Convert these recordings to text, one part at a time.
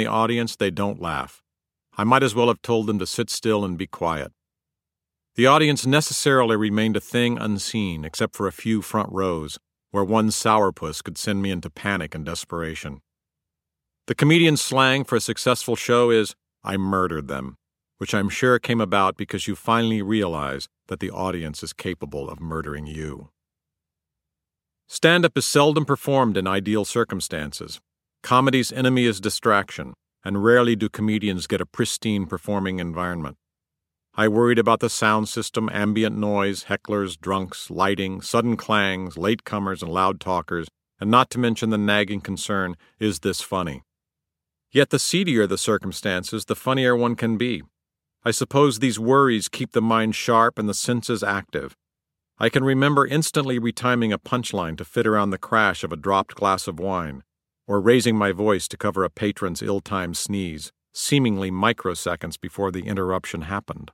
the audience, they don't laugh. I might as well have told them to sit still and be quiet. The audience necessarily remained a thing unseen, except for a few front rows, where one sourpuss could send me into panic and desperation. The comedian's slang for a successful show is, "I murdered them," which I'm sure came about because you finally realize that the audience is capable of murdering you. Stand-up is seldom performed in ideal circumstances. Comedy's enemy is distraction, and rarely do comedians get a pristine performing environment. I worried about the sound system, ambient noise, hecklers, drunks, lighting, sudden clangs, latecomers, and loud talkers, and not to mention the nagging concern, is this funny? Yet the seedier the circumstances, the funnier one can be. I suppose these worries keep the mind sharp and the senses active. I can remember instantly retiming a punchline to fit around the crash of a dropped glass of wine, or raising my voice to cover a patron's ill-timed sneeze, seemingly microseconds before the interruption happened.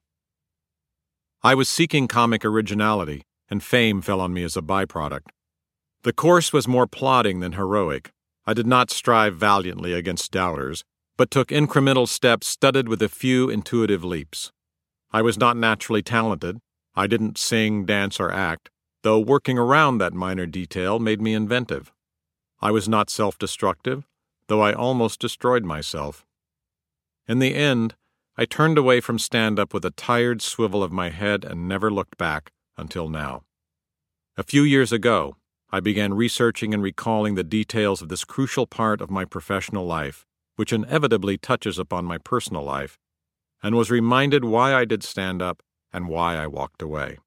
I was seeking comic originality, and fame fell on me as a byproduct. The course was more plodding than heroic. I did not strive valiantly against doubters, but took incremental steps studded with a few intuitive leaps. I was not naturally talented. I didn't sing, dance, or act, though working around that minor detail made me inventive. I was not self-destructive, though I almost destroyed myself. In the end, I turned away from stand-up with a tired swivel of my head and never looked back until now. A few years ago, I began researching and recalling the details of this crucial part of my professional life, which inevitably touches upon my personal life, and was reminded why I did stand-up and why I walked away.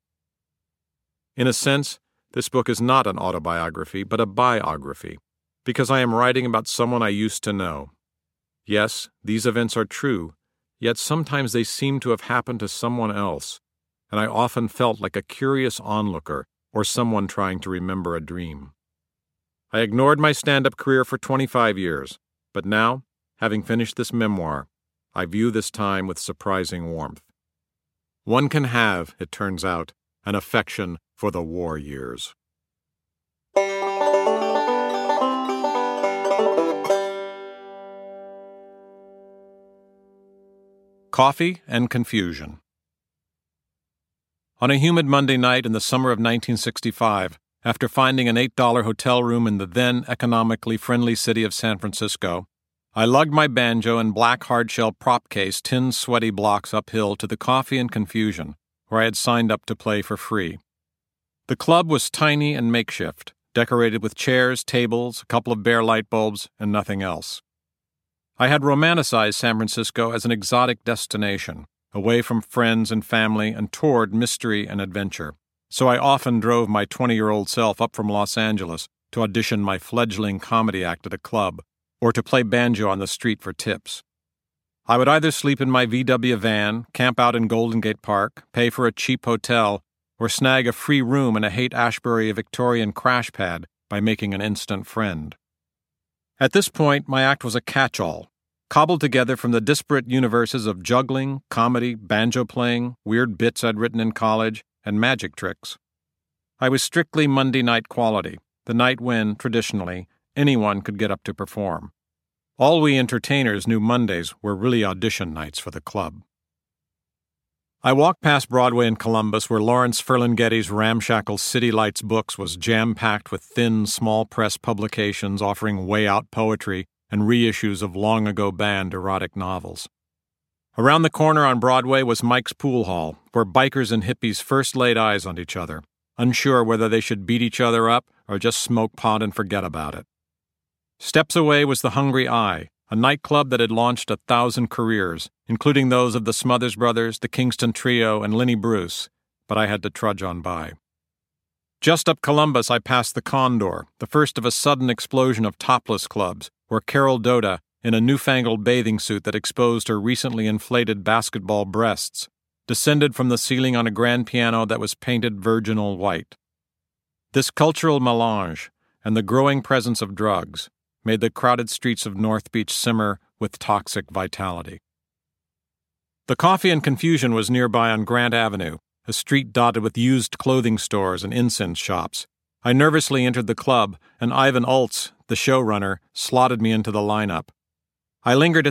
In a sense, this book is not an autobiography, but a biography, because I am writing about someone I used to know. Yes, these events are true, yet sometimes they seem to have happened to someone else, and I often felt like a curious onlooker or someone trying to remember a dream. I ignored my stand-up career for 25 years, but now, having finished this memoir, I view this time with surprising warmth. One can have, it turns out, an affection for the war years. Coffee and Confusion. On a humid Monday night in the summer of 1965, after finding an $8 hotel room in the then economically friendly city of San Francisco, I lugged my banjo and black hardshell prop case 10 sweaty blocks uphill to the Coffee and Confusion, where I had signed up to play for free. The club was tiny and makeshift, decorated with chairs, tables, a couple of bare light bulbs, and nothing else. I had romanticized San Francisco as an exotic destination, away from friends and family and toward mystery and adventure, so I often drove my 20-year-old self up from Los Angeles to audition my fledgling comedy act at a club, or to play banjo on the street for tips. I would either sleep in my VW van, camp out in Golden Gate Park, pay for a cheap hotel, or snag a free room in a Haight-Ashbury Victorian crash pad by making an instant friend. At this point, my act was a catch-all, cobbled together from the disparate universes of juggling, comedy, banjo playing, weird bits I'd written in college, and magic tricks. I was strictly Monday night quality, the night when, traditionally, anyone could get up to perform. All we entertainers knew Mondays were really audition nights for the club. I walked past Broadway in Columbus, where Lawrence Ferlinghetti's ramshackle City Lights books was jam-packed with thin, small-press publications offering way-out poetry and reissues of long-ago banned erotic novels. Around the corner on Broadway was Mike's Pool Hall, where bikers and hippies first laid eyes on each other, unsure whether they should beat each other up or just smoke pot and forget about it. Steps away was the Hungry Eye, a nightclub that had launched 1,000 careers, including those of the Smothers Brothers, the Kingston Trio, and Lenny Bruce, but I had to trudge on by. Just up Columbus, I passed the Condor, the first of a sudden explosion of topless clubs, where Carol Doda, in a newfangled bathing suit that exposed her recently inflated basketball breasts, descended from the ceiling on a grand piano that was painted virginal white. This cultural melange, and the growing presence of drugs, made the crowded streets of North Beach simmer with toxic vitality. The Coffee and Confusion was nearby on Grant Avenue, a street dotted with used clothing stores and incense shops. I nervously entered the club, and Ivan Ultz, the showrunner, slotted me into the lineup. I lingered at